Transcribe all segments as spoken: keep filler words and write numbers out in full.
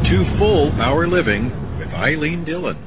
to Full Power Living with Eileen Dillon.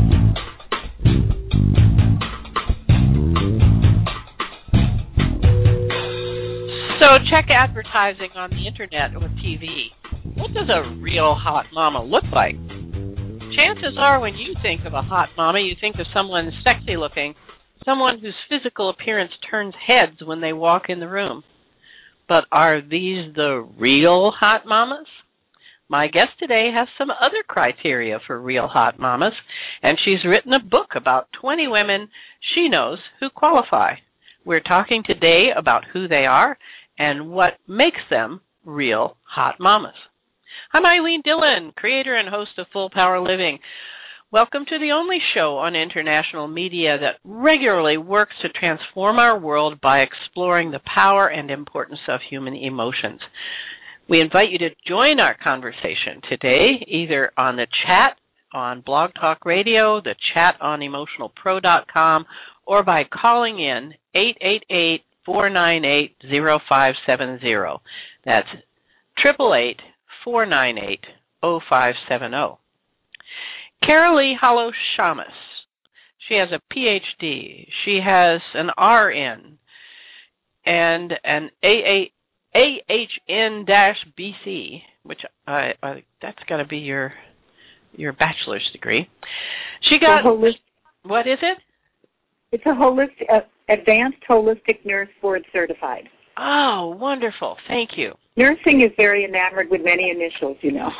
So check advertising on the internet or T V. What does a real hot mama look like? Chances are when you think of a hot mama, you think of someone sexy looking, someone whose physical appearance turns heads when they walk in the room. But are these the real hot mamas? My guest today has some other criteria for real hot mamas, and she's written a book about twenty women she knows who qualify. We're talking today about who they are and what makes them real hot mamas. I'm Eileen Dillon, creator and host of Full Power Living. Welcome to the only show on international media that regularly works to transform our world by exploring the power and importance of human emotions. We invite you to join our conversation today, either on the chat on Blog Talk Radio, the chat on emotional pro dot com, or by calling in eight eight eight, four nine eight, zero five seven zero. That's eight eight eight, four nine eight, zero five seven zero. Carolee Hollow-Shamus. She has a P H D. She has an R N and an A H N B C, which I, I that's got to be your your bachelor's degree. She got holistic, what is it? It's a holistic, uh, advanced holistic nurse board certified. Oh, wonderful! Thank you. Nursing is very enamored with many initials, you know.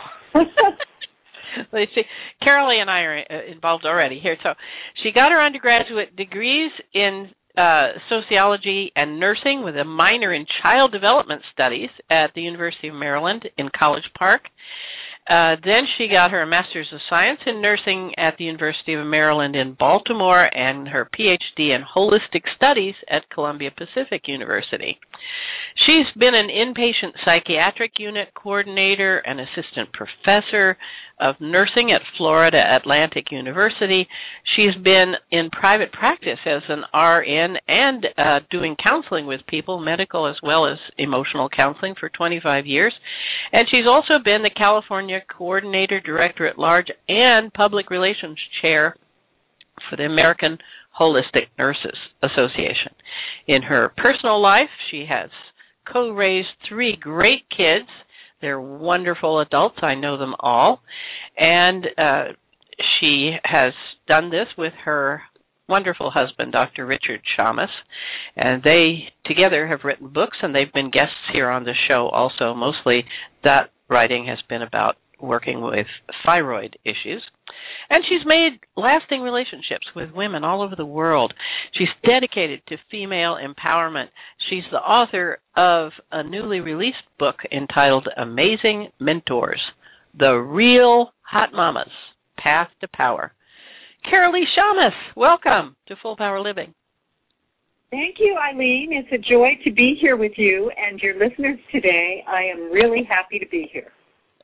Let's see. Carolee and I are involved already here. So she got her undergraduate degrees in uh, sociology and nursing with a minor in child development studies at the University of Maryland in College Park. Uh, then she got her Master's of Science in Nursing at the University of Maryland in Baltimore and her P H D in Holistic Studies at Columbia Pacific University. She's been an inpatient psychiatric unit coordinator and assistant professor of nursing at Florida Atlantic University. She's been in private practice as an R N and uh, doing counseling with people, medical as well as emotional counseling, for twenty-five years. And she's also been the California Coordinator Director at Large and Public Relations Chair for the American Holistic Nurses Association. In her personal life, she has co-raised three great kids. They're wonderful adults. I know them all. And uh, she has done this with her wonderful husband, Doctor Richard Shamus. And they together have written books, and they've been guests here on the show also. Mostly that writing has been about working with thyroid issues. And she's made lasting relationships with women all over the world. She's dedicated to female empowerment. She's the author of a newly released book entitled Amazing Mentors, The Real Hot Mamas, Path to Power. Carolee Shamus, welcome to Full Power Living. Thank you, Eileen. It's a joy to be here with you and your listeners today. I am really happy to be here.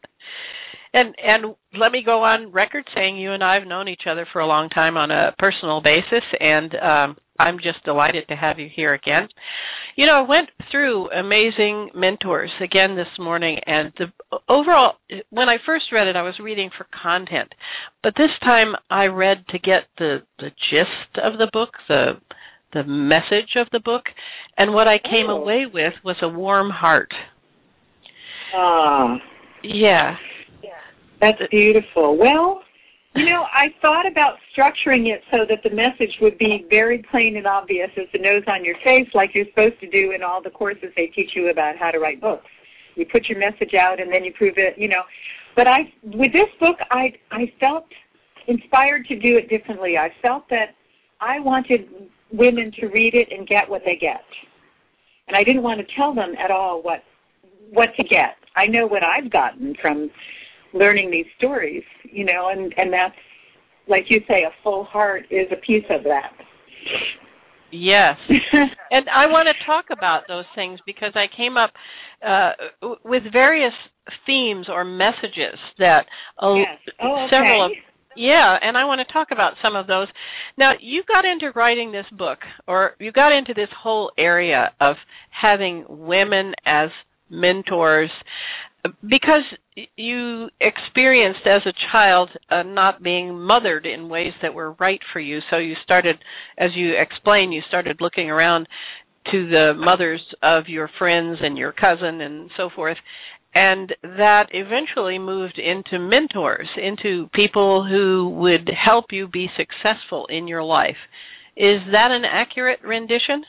And and let me go on record saying you and I have known each other for a long time on a personal basis, and um, I'm just delighted to have you here again. You know, I went through Amazing Mentors again this morning, and the overall, when I first read it, I was reading for content, but this time I read to get the, the gist of the book, the the message of the book, and what I came oh. away with was a warm heart. Ah. Yeah. That's beautiful. Well, you know, I thought about structuring it so that the message would be very plain and obvious as the nose on your face, like you're supposed to do in all the courses they teach you about how to write books. You put your message out and then you prove it, you know. But I, with this book, I, I felt inspired to do it differently. I felt that I wanted women to read it and get what they get. And I didn't want to tell them at all what what to get. I know what I've gotten from learning these stories, you know, and, and that's, like you say, a full heart is a piece of that. Yes. And I want to talk about those things because I came up uh, with various themes or messages that uh, yes. oh, okay. several of Yeah, and I want to talk about some of those. Now, you got into writing this book, or you got into this whole area of having women as mentors. because you experienced as a child uh, not being mothered in ways that were right for you, so you started, as you explained, you started looking around to the mothers of your friends and your cousin and so forth, and that eventually moved into mentors, into people who would help you be successful in your life. Is that an accurate rendition?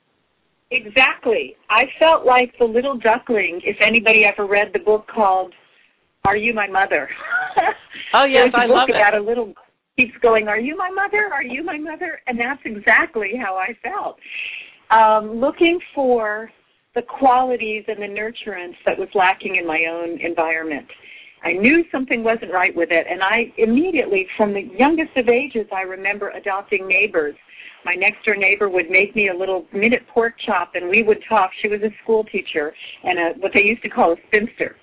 Exactly. I felt like the little duckling, if anybody ever read the book called Are You My Mother? Oh, yes, I love it. There's a book about a little keeps going, Are you my mother? Are you my mother? And that's exactly how I felt. Um, looking for the qualities and the nurturance that was lacking in my own environment. I knew something wasn't right with it, and I immediately, from the youngest of ages, I remember adopting neighbors. My next-door neighbor would make me a little minute pork chop, and we would talk. She was a school teacher and a, what they used to call a spinster,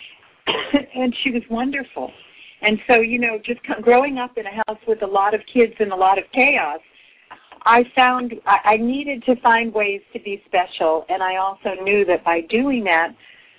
and she was wonderful. And so, you know, just growing up in a house with a lot of kids and a lot of chaos, I found I needed to find ways to be special, and I also knew that by doing that,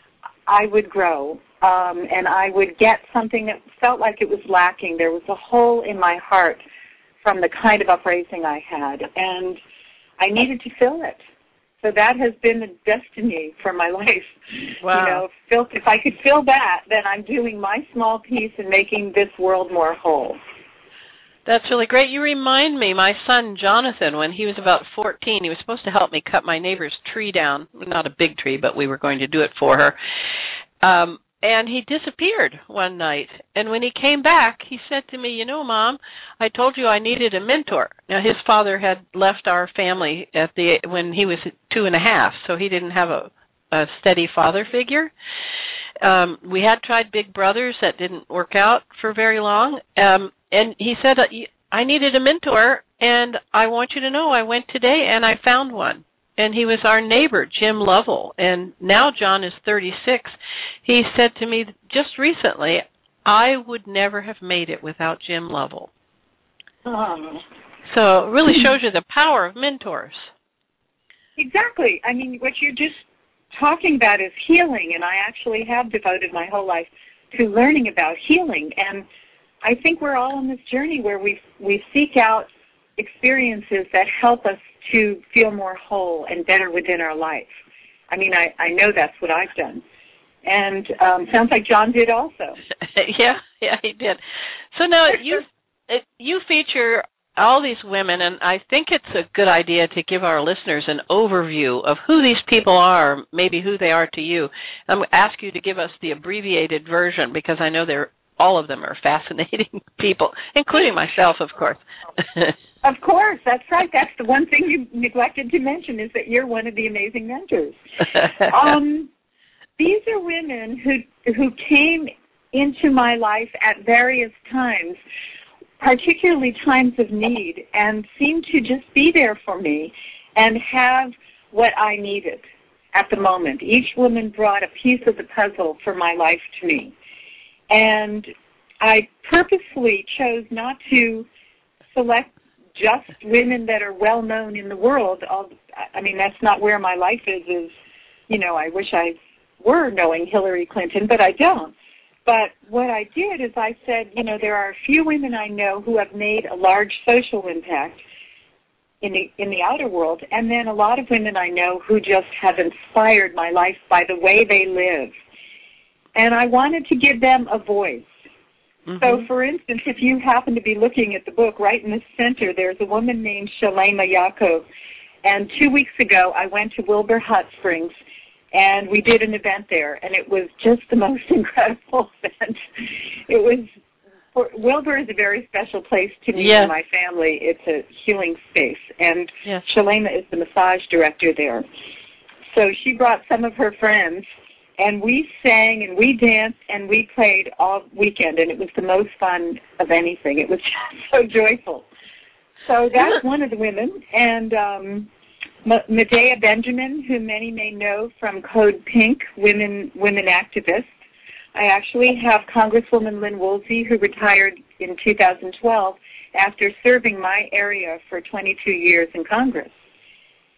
I would grow, um, and I would get something that felt like it was lacking. There was a hole in my heart from the kind of upraising I had, and I needed to fill it. So that has been the destiny for my life. Wow. You know, fill, if I could fill that, then I'm doing my small piece in making this world more whole. That's really great. You remind me, my son Jonathan, when he was about fourteen, he was supposed to help me cut my neighbor's tree down. Not a big tree, but we were going to do it for her. Um, and he disappeared one night. And when he came back, he said to me, you know, Mom, I told you I needed a mentor. Now, his father had left our family at the when he was two and a half, so he didn't have a, a steady father figure. Um, we had tried Big Brothers. That didn't work out for very long. Um, and he said, I needed a mentor, and I want you to know I went today and I found one. And he was our neighbor, Jim Lovell. And now John is thirty-six. He said to me just recently, I would never have made it without Jim Lovell. Oh. So it really shows you the power of mentors. Exactly. I mean, what you're just talking about is healing, and I actually have devoted my whole life to learning about healing. And I think we're all on this journey where we we seek out experiences that help us to feel more whole and better within our life. I mean, I, I know that's what I've done. And um, sounds like John did also. yeah, yeah, he did. So now you you feature all these women, and I think it's a good idea to give our listeners an overview of who these people are, maybe who they are to you. I'm going to ask you to give us the abbreviated version because I know they're all of them are fascinating people, including myself, of course. Of course, that's right. That's the one thing you neglected to mention is that you're one of the amazing mentors. um, these are women who who came into my life at various times, particularly times of need, and seemed to just be there for me and have what I needed at the moment. Each woman brought a piece of the puzzle for my life to me. And I purposefully chose not to select just women that are well known in the world. I mean, that's not where my life is, is, you know, I wish I were knowing Hillary Clinton, but I don't. But what I did is I said, you know, there are a few women I know who have made a large social impact in the in the outer world, and then a lot of women I know who just have inspired my life by the way they live. And I wanted to give them a voice. Mm-hmm. So, for instance, if you happen to be looking at the book, right in the center, there's a woman named Shalema Yaakov. And two weeks ago, I went to Wilbur Hot Springs, and we did an event there, and it was just the most incredible event. It was, for, Wilbur is a very special place to me yes. and my family. It's a healing space, and yes. Shalema is the massage director there. So she brought some of her friends, and we sang and we danced and we played all weekend, and it was the most fun of anything. It was just so joyful. So that's one of the women. And um, Medea Benjamin, who many may know from Code Pink, women women activists. I actually have Congresswoman Lynn Woolsey, who retired in two thousand twelve after serving my area for twenty-two years in Congress.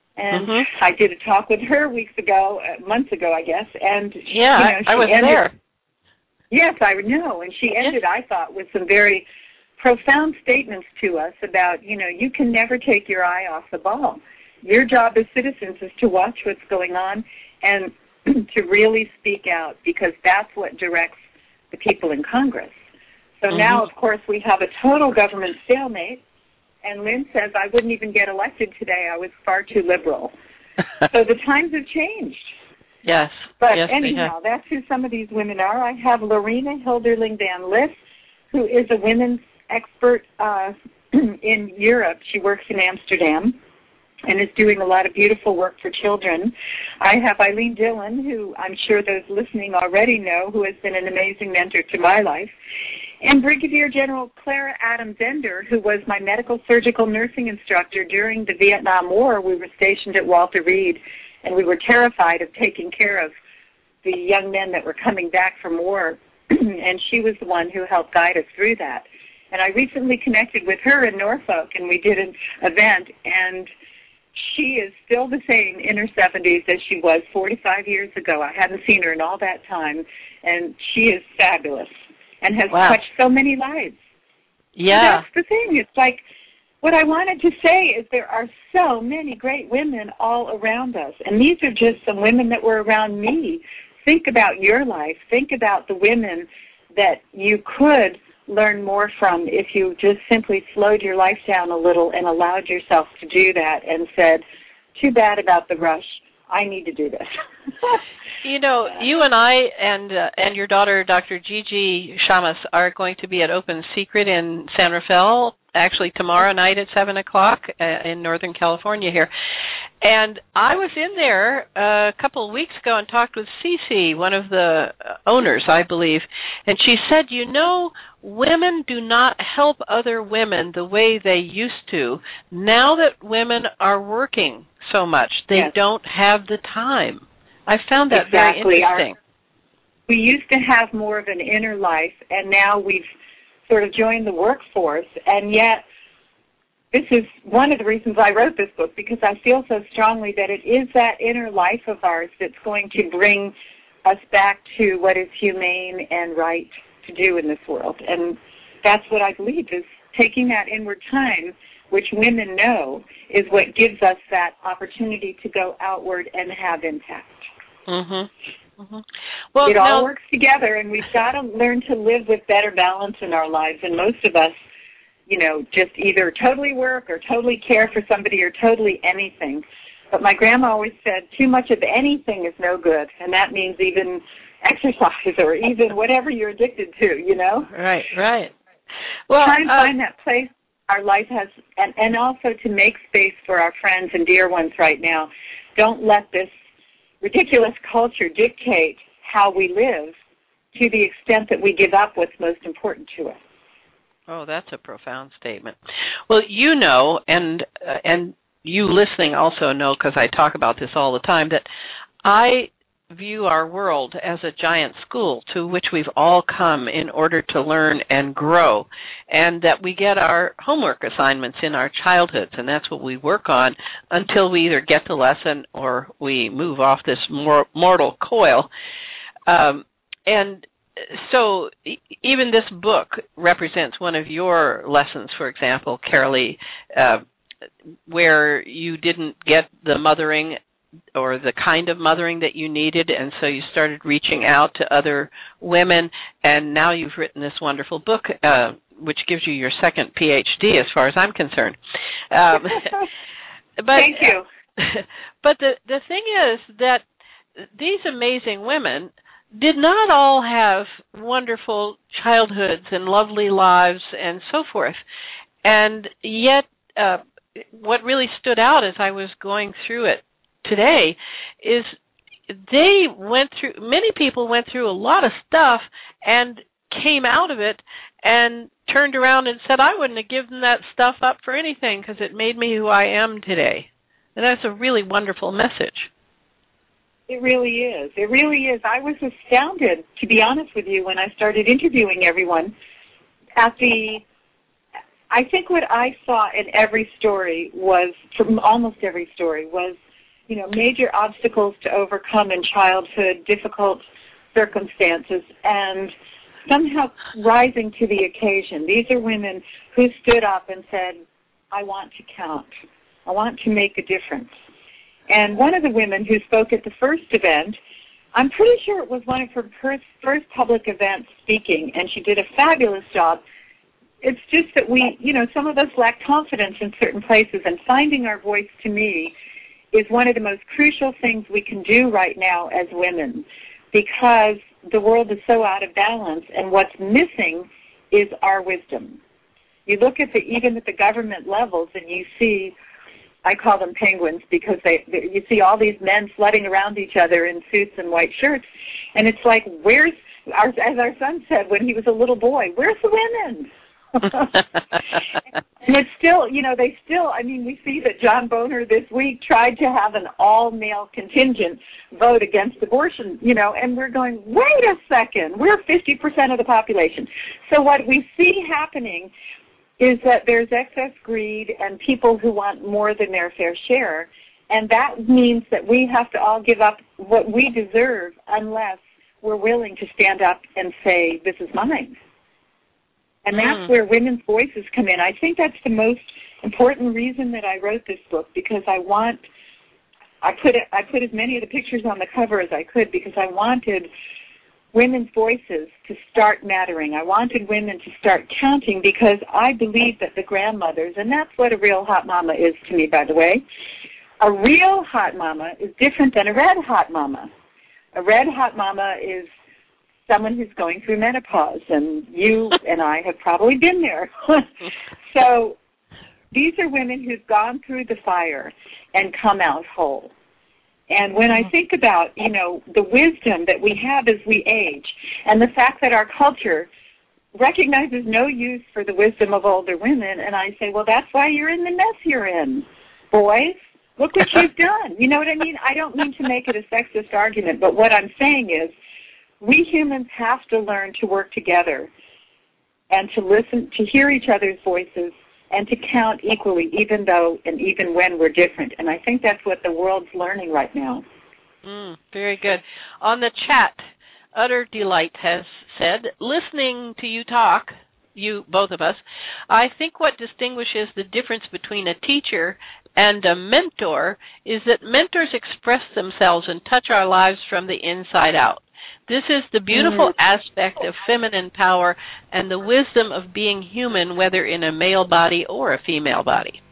And mm-hmm. I did a talk with her weeks ago, uh, months ago, I guess. And yeah, you know, she I was ended, there. Yes, I know. And she ended, I thought, with some very profound statements to us about, you know, you can never take your eye off the ball. Your job as citizens is to watch what's going on and to really speak out, because that's what directs the people in Congress. So mm-hmm. now, of course, we have a total government stalemate, and Lynn says, I wouldn't even get elected today. I was far too liberal. So the times have changed. Yes. But yes, anyhow, that's who some of these women are. I have Lorena Hilderling Van Lith, who is a women's expert uh, in Europe. She works in Amsterdam and is doing a lot of beautiful work for children. I have Eileen Dillon, who I'm sure those listening already know, who has been an amazing mentor to my life. And Brigadier General Clara Adams Ender, who was my medical surgical nursing instructor during the Vietnam War. We were stationed at Walter Reed, and we were terrified of taking care of the young men that were coming back from war, and she was the one who helped guide us through that. And I recently connected with her in Norfolk, and we did an event, and she is still the same in her seventies as she was forty-five years ago. I hadn't seen her in all that time, and she is fabulous and has wow. touched so many lives. Yeah. And that's the thing. It's like, what I wanted to say is there are so many great women all around us, and these are just some women that were around me. Think about your life. Think about the women that you could learn more from if you just simply slowed your life down a little and allowed yourself to do that and said, too bad about the rush. I need to do this. You know, you and I and uh, and your daughter, Doctor Gigi Shamas, are going to be at Open Secret in San Rafael, actually tomorrow night at seven o'clock uh, in Northern California here. And I was in there uh, a couple of weeks ago and talked with Cece, one of the owners, I believe, and she said, you know, women do not help other women the way they used to. Now that women are working so much, they yes. don't have the time. I found that exactly. very interesting. Our, we used to have more of an inner life, and now we've sort of joined the workforce, and yet this is one of the reasons I wrote this book, because I feel so strongly that it is that inner life of ours that's going to bring us back to what is humane and right to do in this world. And that's what I believe is taking that inward time, which women know, is what gives us that opportunity to go outward and have impact. Mm-hmm. Mm-hmm. Well, it all now, works together, and we've got to learn to live with better balance in our lives. And most of us, you know, just either totally work or totally care for somebody or totally anything. But my grandma always said, too much of anything is no good, and that means even exercise or even whatever you're addicted to, you know? Right, right. Well, try and uh, find that place our life has, and, and also to make space for our friends and dear ones right now. Don't let this ridiculous culture dictate how we live to the extent that we give up what's most important to us. Oh, that's a profound statement. Well, you know, and uh, and you listening also know, because I talk about this all the time, that I view our world as a giant school to which we've all come in order to learn and grow, and that we get our homework assignments in our childhoods, and that's what we work on until we either get the lesson or we move off this mor- mortal coil. Um, and so even this book represents one of your lessons, for example, Carolee, uh, where you didn't get the mothering or the kind of mothering that you needed, and so you started reaching out to other women, and now you've written this wonderful book, uh, which gives you your second P H D as far as I'm concerned. Um, but, Thank you. But the, the thing is that these amazing women did not all have wonderful childhoods and lovely lives and so forth. And yet uh, what really stood out as I was going through it today is they went through, many people went through a lot of stuff and came out of it and turned around and said, I wouldn't have given that stuff up for anything because it made me who I am today. And that's a really wonderful message. It really is. It really is. I was astounded, to be honest with you, when I started interviewing everyone at the I think what I saw in every story was, from almost every story, was, you know, major obstacles to overcome in childhood, difficult circumstances, and somehow rising to the occasion. These are women who stood up and said, I want to count. I want to make a difference. And one of the women who spoke at the first event, I'm pretty sure it was one of her first, first public events speaking, and she did a fabulous job. It's just that we, you know, some of us lack confidence in certain places, and finding our voice, to me, is one of the most crucial things we can do right now as women, because the world is so out of balance, and what's missing is our wisdom. You look at the, even at the government levels, and you see, I call them penguins, because they, they you see all these men flooding around each other in suits and white shirts, and it's like, where's, our, as our son said when he was a little boy, where's the women? And it's still, you know, they still, I mean, we see that John Boehner this week tried to have an all-male contingent vote against abortion, you know, and we're going, wait a second, we're fifty percent of the population. So what we see happening is that there's excess greed and people who want more than their fair share, and that means that we have to all give up what we deserve unless we're willing to stand up and say, this is mine. And that's mm. where women's voices come in. I think that's the most important reason that I wrote this book, because I want, I put it, I put as many of the pictures on the cover as I could, because I wanted women's voices to start mattering. I wanted women to start counting, because I believe that the grandmothers, and that's what a real hot mama is to me, by the way, a real hot mama is different than a red hot mama. A red hot mama is someone who's going through menopause, and you and I have probably been there. So these are women who've gone through the fire and come out whole. And when I think about, you know, the wisdom that we have as we age, and the fact that our culture recognizes no use for the wisdom of older women, and I say, well, that's why you're in the mess you're in, boys. Look what you've done. You know what I mean? I don't mean to make it a sexist argument, but what I'm saying is, we humans have to learn to work together and to listen, to hear each other's voices, and to count equally, even though and even when we're different. And I think that's what the world's learning right now. Mm, very good. On the chat, Utter Delight has said, listening to you talk, you, both of us, I think what distinguishes the difference between a teacher and a mentor is that mentors express themselves and touch our lives from the inside out. This is the beautiful aspect of feminine power and the wisdom of being human, whether in a male body or a female body.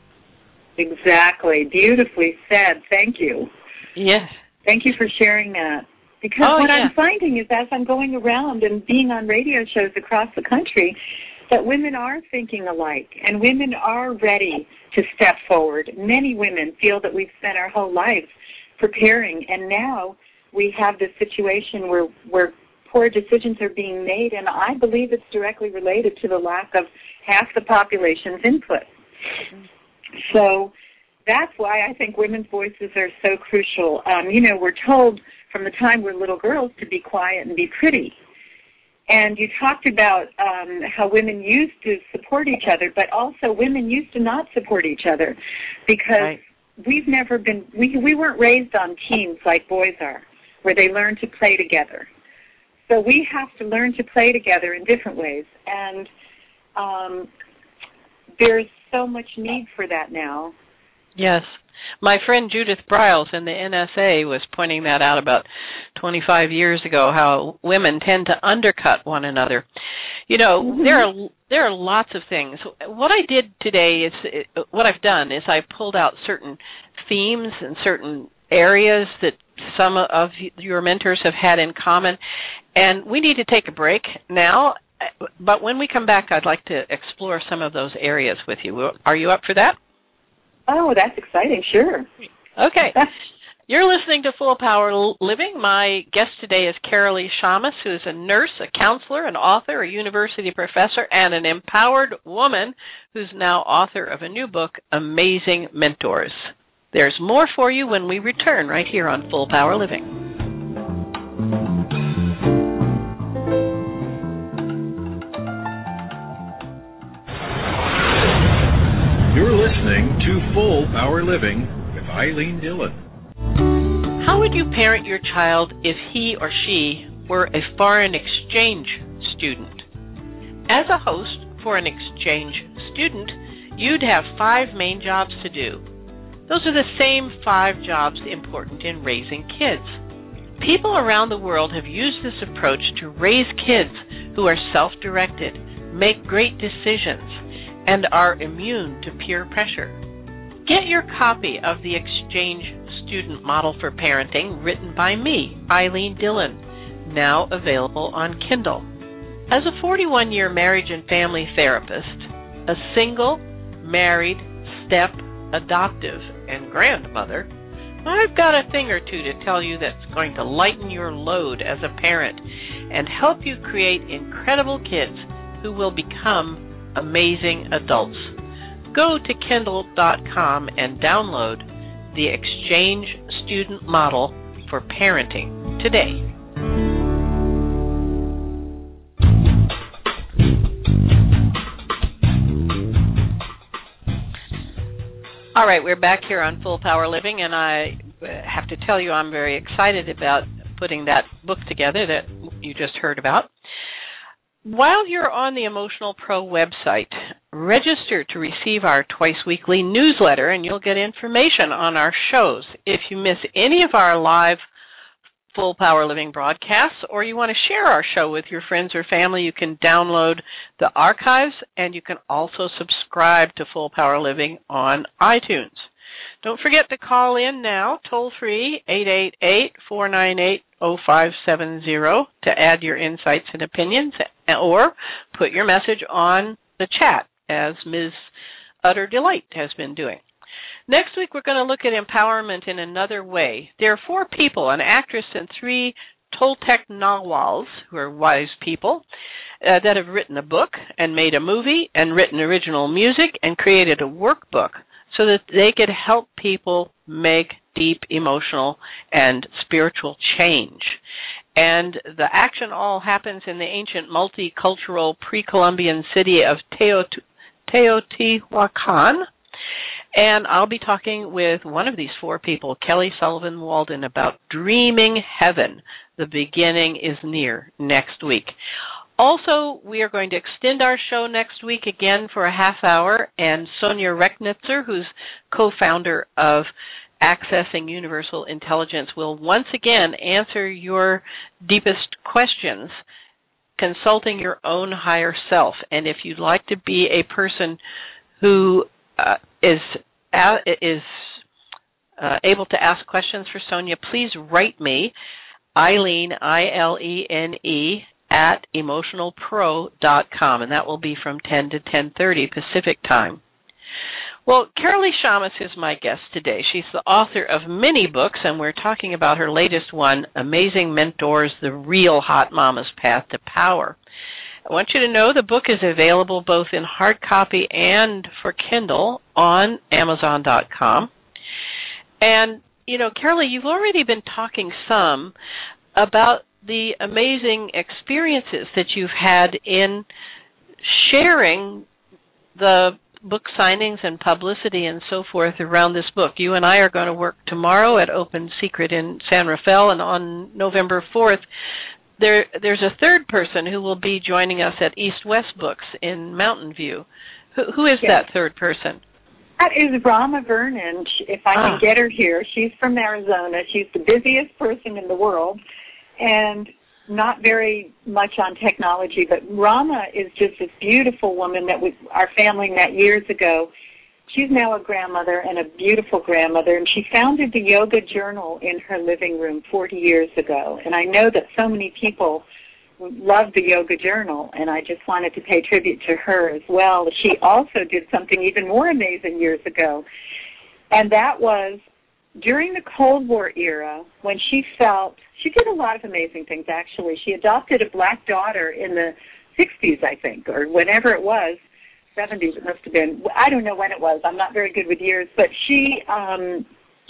Exactly. Beautifully said. Thank you. Yes. Thank you for sharing that. Because oh, what yeah. I'm finding is, as I'm going around and being on radio shows across the country, that women are thinking alike, and women are ready to step forward. Many women feel that we've spent our whole lives preparing, and now we have this situation where, where poor decisions are being made, and I believe it's directly related to the lack of half the population's input. So that's why I think women's voices are so crucial. Um, you know, we're told from the time we're little girls to be quiet and be pretty. And you talked about um, how women used to support each other, but also women used to not support each other, because right. we've never been, we, we weren't raised on teams like boys are, where they learn to play together. So we have to learn to play together in different ways. And um, there's so much need for that now. Yes. My friend Judith Briles in the N S A was pointing that out about twenty-five years ago, how women tend to undercut one another. You know, mm-hmm. there are there are lots of things. What I did today is, what I've done is I pulled out certain themes and certain areas that some of your mentors have had in common, and we need to take a break now, but when we come back, I'd like to explore some of those areas with you. Are you up for that? Oh, that's exciting, sure. Okay. You're listening to Full Power Living. My guest today is Carolee Shamus, who is a nurse, a counselor, an author, a university professor, and an empowered woman who's now author of a new book, Amazing Mentors. There's more for you when we return right here on Full Power Living. Living with Eileen Dillon. How would you parent your child if he or she were a foreign exchange student? As a host for an exchange student, you'd have five main jobs to do. Those are the same five jobs important in raising kids. People around the world have used this approach to raise kids who are self-directed, make great decisions, and are immune to peer pressure. Get your copy of the Exchange Student Model for Parenting, written by me, Eileen Dillon, now available on Kindle. As a forty-one-year marriage and family therapist, a single, married, step, adoptive, and grandmother, I've got a thing or two to tell you that's going to lighten your load as a parent and help you create incredible kids who will become amazing adults. Go to Kindle dot com and download the Exchange Student Model for Parenting today. All right, we're back here on Full Power Living, and I have to tell you I'm very excited about putting that book together that you just heard about. While you're on the Emotional Pro website, register to receive our twice-weekly newsletter, and you'll get information on our shows. If you miss any of our live Full Power Living broadcasts, or you want to share our show with your friends or family, you can download the archives, and you can also subscribe to Full Power Living on iTunes. Don't forget to call in now, toll-free, eight eight eight, four nine eight, zero five seven zero, to add your insights and opinions, or put your message on the chat, as Miz Utter Delight has been doing. Next week, we're going to look at empowerment in another way. There are four people, an actress and three Toltec Nawals, who are wise people, uh, that have written a book and made a movie and written original music and created a workbook so that they could help people make deep emotional and spiritual change. And the action all happens in the ancient multicultural pre-Columbian city of Teot- Teotihuacan. And I'll be talking with one of these four people, Kelly Sullivan Walden, about Dreaming Heaven. The beginning is near, next week. Also, we are going to extend our show next week again for a half hour, and Sonia Rechnitzer, who's co-founder of Accessing Universal Intelligence, will once again answer your deepest questions, consulting your own higher self. And if you'd like to be a person who uh, is uh, is uh, able to ask questions for Sonia, please write me, Eileen, I L E N E, at emotional pro dot com, and that will be from ten to ten thirty Pacific time. Well, Carolee Shamus is my guest today. She's the author of many books, and we're talking about her latest one, Amazing Mentors, The Real Hot Mama's Path to Power. I want you to know the book is available both in hard copy and for Kindle on amazon dot com. And, you know, Carolee, you've already been talking some about the amazing experiences that you've had in sharing the book signings and publicity and so forth around this book. You and I are going to work tomorrow at Open Secret in San Rafael, and on November fourth, there, there's a third person who will be joining us at East West Books in Mountain View. Who, who is yes. that third person? That is Rama Vernon. If I can ah. get her here. She's from Arizona. She's the busiest person in the world, and not very much on technology, but Rama is just this beautiful woman that we, our family met years ago. She's now a grandmother and a beautiful grandmother, and she founded the Yoga Journal in her living room forty years ago. And I know that so many people love the Yoga Journal, and I just wanted to pay tribute to her as well. She also did something even more amazing years ago, and that was during the Cold War era, when she felt, she did a lot of amazing things, actually. She adopted a black daughter in the sixties, I think, or whenever it was, seventies it must have been. I don't know when it was. I'm not very good with years. But she um,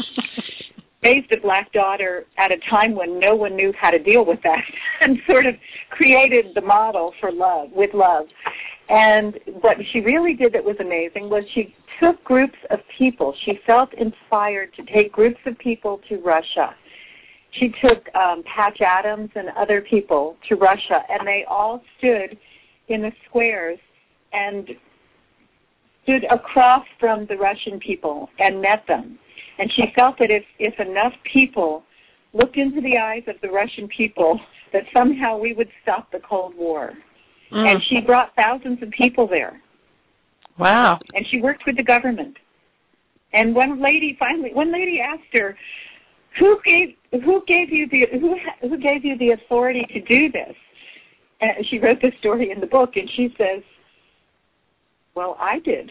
raised a black daughter at a time when no one knew how to deal with that and sort of created the model for love, with love. And what she really did that was amazing was she took groups of people. She felt inspired to take groups of people to Russia. She took um, Patch Adams and other people to Russia, and they all stood in the squares and stood across from the Russian people and met them. And she felt that if, if enough people looked into the eyes of the Russian people, that somehow we would stop the Cold War. Mm. And she brought thousands of people there. Wow. And she worked with the government. And one lady finally, one lady asked her, "Who gave who gave you the who who gave you the authority to do this?" And she wrote this story in the book, and she says, "Well, I did."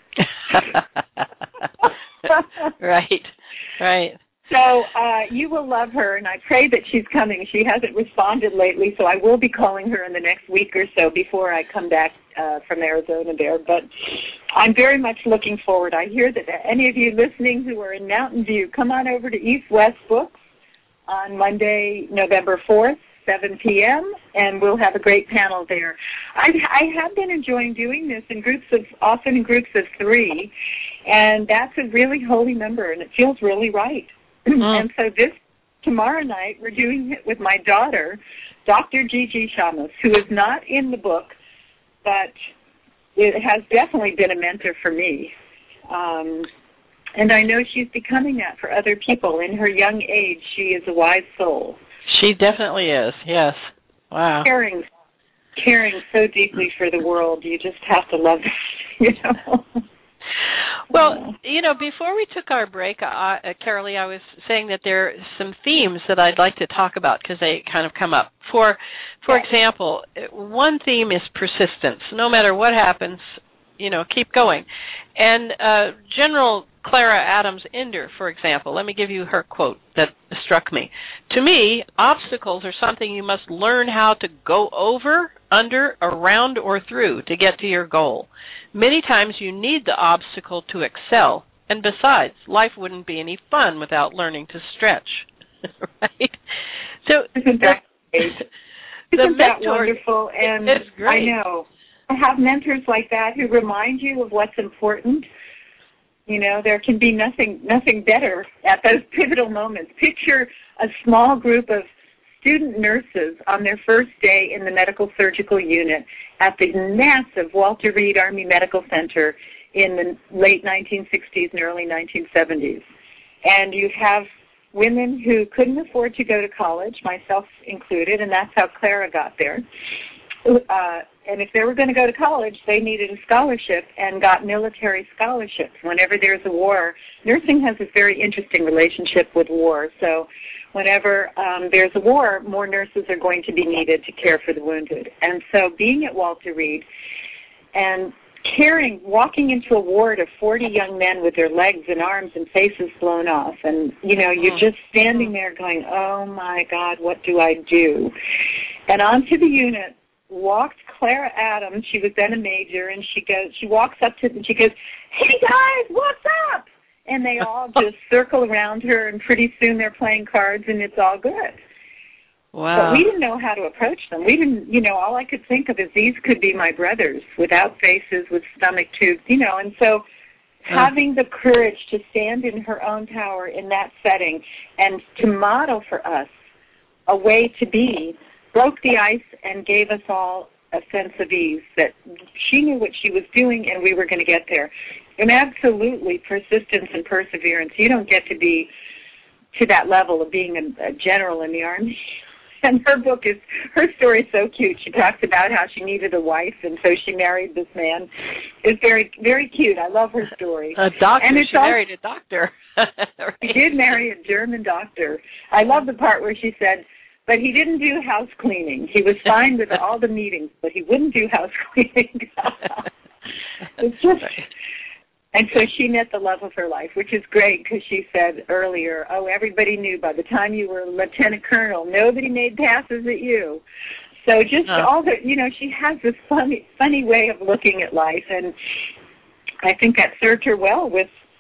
Right, right. So uh, you will love her, and I pray that she's coming. She hasn't responded lately, so I will be calling her in the next week or so before I come back uh, from Arizona there. But I'm very much looking forward. I hear that any of you listening who are in Mountain View, come on over to East West Books on Monday, November fourth, seven p.m., and we'll have a great panel there. I, I have been enjoying doing this in groups of, often in groups of three, and that's a really holy number, and it feels really right. Mm-hmm. And so this, tomorrow night, we're doing it with my daughter, Doctor Gigi Shamus, who is not in the book, but it has definitely been a mentor for me. Um, and I know she's becoming that for other people. In her young age, she is a wise soul. She definitely is, yes. Wow. Caring, caring so deeply for the world, you just have to love it, you know. Well, you know, before we took our break, uh, uh, Carolee, I was saying that there are some themes that I'd like to talk about because they kind of come up. For, for example, one theme is persistence. No matter what happens, you know, keep going. And uh, General Clara Adams Ender, for example, let me give you her quote that struck me. To me, obstacles are something you must learn how to go over, under, around, or through to get to your goal. Many times you need the obstacle to excel, and besides, life wouldn't be any fun without learning to stretch. Right? So Isn't that great? Isn't that wonderful? And it's great. I know. I have mentors like that who remind you of what's important. You know, there can be nothing nothing better at those pivotal moments. Picture a small group of student nurses on their first day in the medical surgical unit at the massive Walter Reed Army Medical Center in the late nineteen sixties and early nineteen seventies. And you have women who couldn't afford to go to college, myself included, and that's how Clara got there. Uh, and if they were going to go to college, they needed a scholarship and got military scholarships. Whenever there's a war, nursing has this very interesting relationship with war. So whenever um, there's a war, more nurses are going to be needed to care for the wounded. And so being at Walter Reed and caring, walking into a ward of forty young men with their legs and arms and faces blown off, and, you know, you're just standing there going, oh, my God, what do I do? And onto the unit walked Clara Adams. She was then a major, and she goes, she walks up to them, and she goes, hey, guys, what's up? And they all just circle around her, and pretty soon they're playing cards, and it's all good. Wow. But we didn't know how to approach them. We didn't, you know, all I could think of is these could be my brothers without faces, with stomach tubes, you know, and so having the courage to stand in her own power in that setting and to model for us a way to be broke the ice and gave us all a sense of ease that she knew what she was doing and we were going to get there. And absolutely persistence and perseverance. You don't get to be to that level of being a, a general in the Army. And her book is, her story is so cute. She talks about how she needed a wife, and so she married this man. It's very, very cute. I love her story. A doctor. And it's she also, married a doctor. Right. She did marry a German doctor. I love the part where she said, but he didn't do house cleaning. He was fine with all the meetings, but he wouldn't do house cleaning. It's just... And so she met the love of her life, which is great because she said earlier, oh, everybody knew by the time you were a lieutenant colonel, nobody made passes at you. So just oh. all the, you know, she has this funny, funny way of looking at life, and I think that served her well with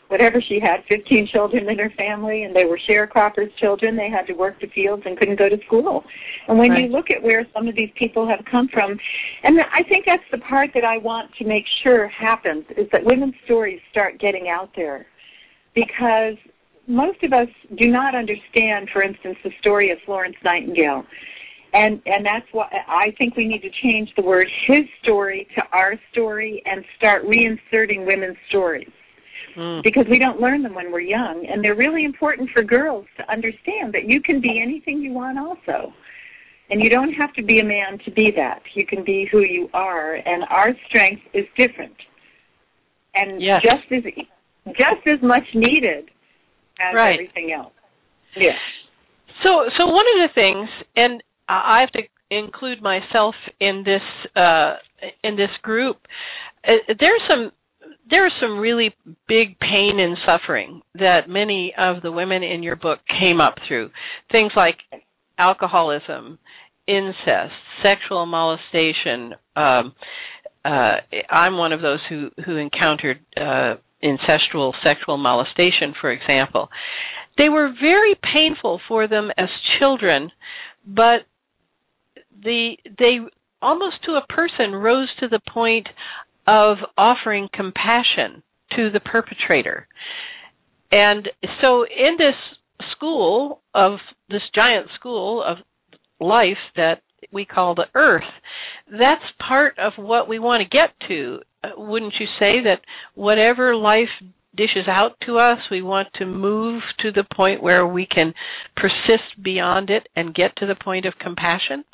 whatever she had, fifteen children in her family, and they were sharecroppers' children. They had to work the fields and couldn't go to school. And when Right. you look at where some of these people have come from, and I think that's the part that I want to make sure happens, is that women's stories start getting out there. Because most of us do not understand, for instance, the story of Florence Nightingale. And and that's why I think we need to change the word his story to our story and start reinserting women's stories. Mm. Because we don't learn them when we're young. And they're really important for girls to understand that you can be anything you want also. And you don't have to be a man to be that. You can be who you are. And our strength is different. And yes. just as just as much needed as right. everything else. Yeah. So, so one of the things, and I have to include myself in this uh, in this group. Uh, there's some there's some really big pain and suffering that many of the women in your book came up through. Things like alcoholism, incest, sexual molestation. Um, uh, I'm one of those who who encountered uh, incestual sexual molestation, for example. They were very painful for them as children, but the they almost to a person rose to the point of offering compassion to the perpetrator. And so in this school of this giant school of life that we call the earth, that's part of what we want to get to. Wouldn't you say that whatever life dishes out to us, we want to move to the point where we can persist beyond it and get to the point of compassion?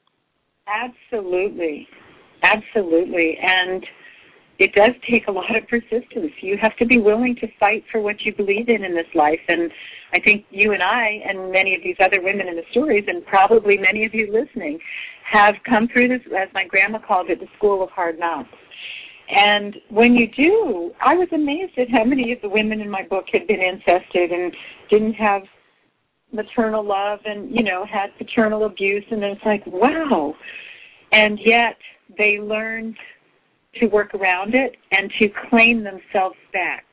Absolutely. Absolutely. And it does take a lot of persistence. You have to be willing to fight for what you believe in in this life. And I think you and I and many of these other women in the stories, and probably many of you listening, have come through this, as my grandma called it, the school of hard knocks. And when you do, I was amazed at how many of the women in my book had been incested and didn't have maternal love and, you know, had paternal abuse. And it's like, wow. And yet they learned to work around it and to claim themselves back.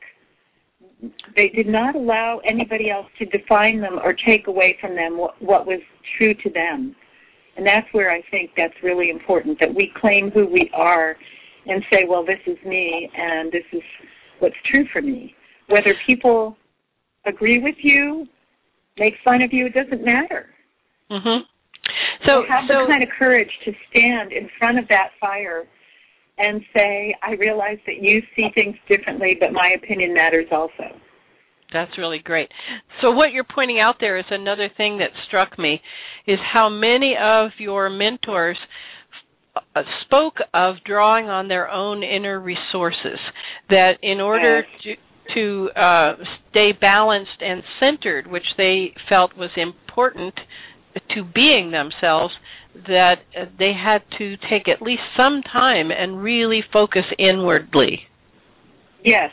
They did not allow anybody else to define them or take away from them what, what was true to them. And that's where I think that's really important, that we claim who we are and say, well, this is me, and this is what's true for me. Whether people agree with you, make fun of you, it doesn't matter. Mm-hmm. So, so have so, the kind of courage to stand in front of that fire and say, I realize that you see things differently, but my opinion matters also. That's really great. So what you're pointing out there is another thing that struck me, is how many of your mentors uh, spoke of drawing on their own inner resources, that in order yes. to, to uh, stay balanced and centered, which they felt was important to being themselves, that uh, they had to take at least some time and really focus inwardly. Yes.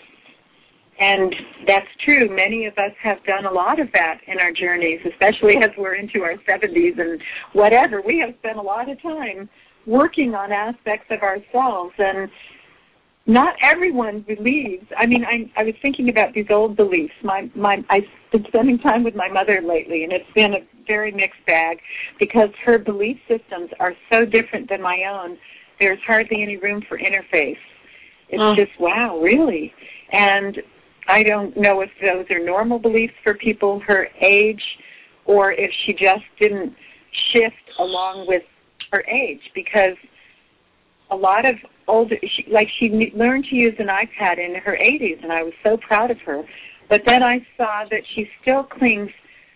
And that's true. Many of us have done a lot of that in our journeys, especially as we're into our seventies and whatever. We have spent a lot of time working on aspects of ourselves, and not everyone believes. I mean, I, I was thinking about these old beliefs. My, my, I've been spending time with my mother lately, and it's been a very mixed bag because her belief systems are so different than my own. There's hardly any room for interface. It's oh. just, wow, really? And I don't know if those are normal beliefs for people her age or if she just didn't shift along with her age, because a lot of older, she, like she learned to use an iPad in her eighties, and I was so proud of her. But then I saw that she still clings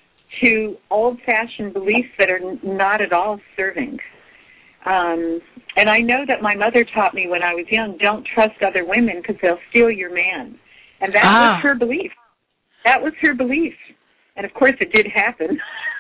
to old-fashioned beliefs that are not at all serving. Um, and I know that my mother taught me when I was young, don't trust other women because they'll steal your man. And that ah. was her belief. That was her belief. And, of course, it did happen.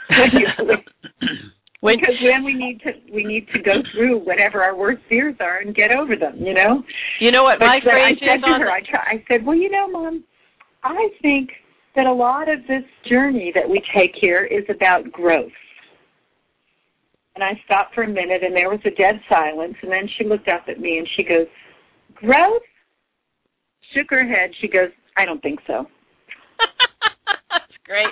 When, because then we need to we need to go through whatever our worst fears are and get over them, you know? You know what but my phrase I said is to on her, I, try, I said, well, you know, Mom, I think that a lot of this journey that we take here is about growth. And I stopped for a minute, and there was a dead silence, and then she looked up at me, and she goes, growth? Shook her head. She goes, I don't think so. That's great.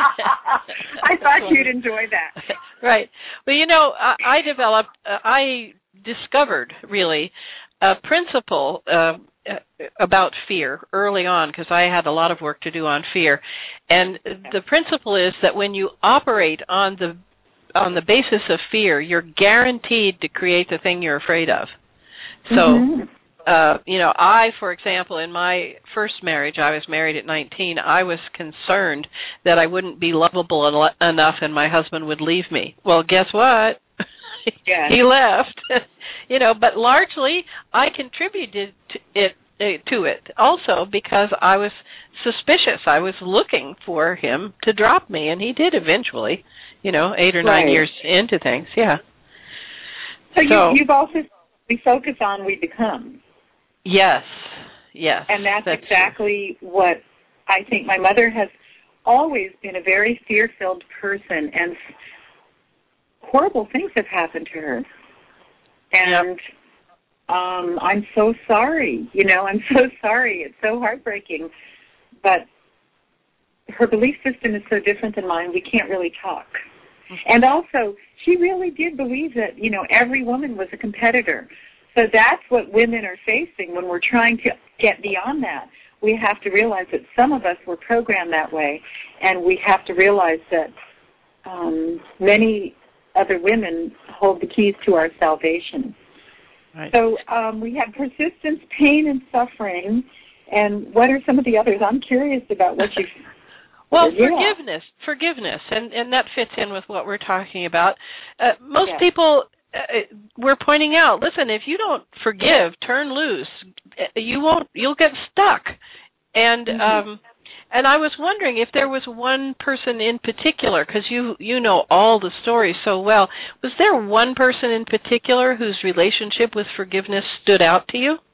I thought That's you'd enjoy that. Right. Well, you know, I, I developed, uh, I discovered, really, a principle uh, about fear early on, because I had a lot of work to do on fear. And the principle is that when you operate on the on the basis of fear, you're guaranteed to create the thing you're afraid of. So, mm-hmm. uh, you know, I, for example, in my first marriage, I was married at nineteen, I was concerned that I wouldn't be lovable en- enough and my husband would leave me. Well, guess what? Yes. He left. You know, but largely I contributed to it, to it also because I was suspicious. I was looking for him to drop me, and he did eventually, you know, eight or nine right. years into things, yeah. So, so you, you've also, we focus on we become. Yes, yes. And that's, that's exactly true. What I think. My mother has always been a very fear-filled person, and horrible things have happened to her. And yep. um, I'm so sorry. You know, I'm so sorry. It's so heartbreaking. But her belief system is so different than mine, we can't really talk. Mm-hmm. And also, she really did believe that, you know, every woman was a competitor. So that's what women are facing when we're trying to get beyond that. We have to realize that some of us were programmed that way, and we have to realize that um, many other women hold the keys to our salvation. Right. So um, we have persistence, pain, and suffering. And what are some of the others? I'm curious about what you... Well, yeah. forgiveness, forgiveness, and, and that fits in with what we're talking about. Uh, most yes. people, uh, we're pointing out, listen, if you don't forgive, turn loose, you won't, you'll get stuck. And mm-hmm. um, and I was wondering if there was one person in particular, because you you know all the stories so well. Was there one person in particular whose relationship with forgiveness stood out to you?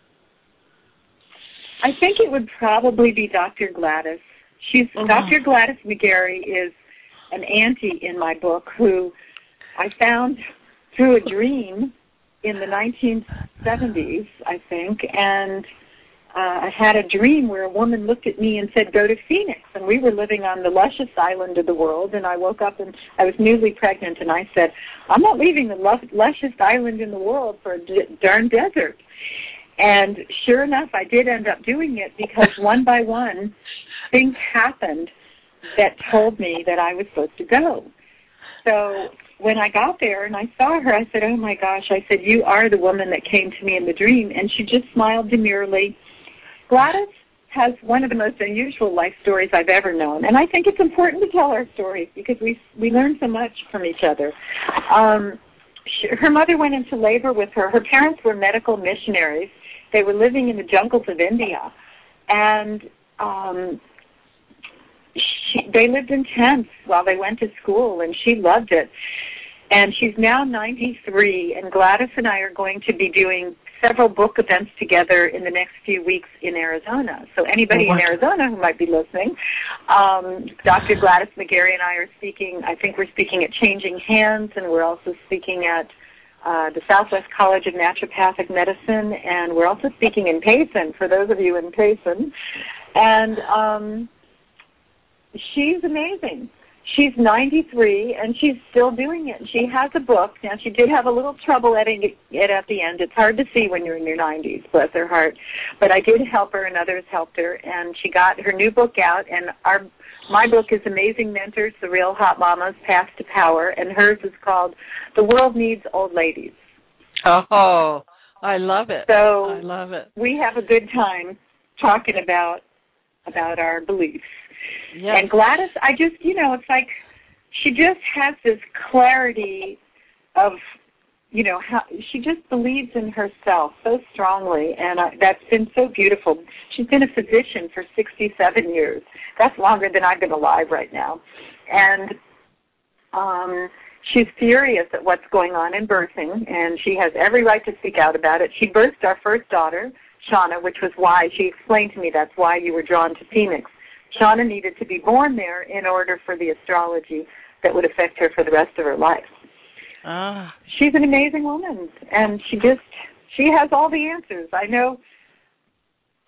I think it would probably be Doctor Gladys. She's mm-hmm. Doctor Gladys McGarry is an auntie in my book who I found through a dream in the nineteen seventies, I think, and uh, I had a dream where a woman looked at me and said, go to Phoenix, and we were living on the luscious island of the world, and I woke up and I was newly pregnant, and I said, I'm not leaving the luscious island in the world for a d- darn desert. And sure enough, I did end up doing it because one by one, things happened that told me that I was supposed to go. So when I got there and I saw her, I said, oh, my gosh. I said, you are the woman that came to me in the dream. And she just smiled demurely. Gladys has one of the most unusual life stories I've ever known. And I think it's important to tell our stories because we we learn so much from each other. Um, she, her mother went into labor with her. Her parents were medical missionaries. They were living in the jungles of India. And um, she, they lived in tents while they went to school, and she loved it. And she's now ninety-three, and Gladys and I are going to be doing several book events together in the next few weeks in Arizona. So anybody oh, wow. in Arizona who might be listening, um, Doctor Gladys McGarry and I are speaking, I think we're speaking at Changing Hands, and we're also speaking at uh, the Southwest College of Naturopathic Medicine, and we're also speaking in Payson, for those of you in Payson. And um, she's amazing. She's ninety-three, and she's still doing it. She has a book. Now, she did have a little trouble editing it at the end. It's hard to see when you're in your nineties, bless her heart. But I did help her, and others helped her, and she got her new book out. And our my book is Amazing Mentors, The Real Hot Mamas, Path to Power, and hers is called The World Needs Old Ladies. Oh, I love it. So I love it. We have a good time talking about about our beliefs. Yes. And Gladys, I just, you know, it's like she just has this clarity of, you know, how she just believes in herself so strongly, and I, that's been so beautiful. She's been a physician for sixty-seven years. That's longer than I've been alive right now. And um, she's furious at what's going on in birthing, and she has every right to speak out about it. She birthed our first daughter, Shauna, which was why she explained to me that's why you were drawn to Phoenix. Shauna needed to be born there in order for the astrology that would affect her for the rest of her life. Ah. She's an amazing woman, and she just, she has all the answers. I know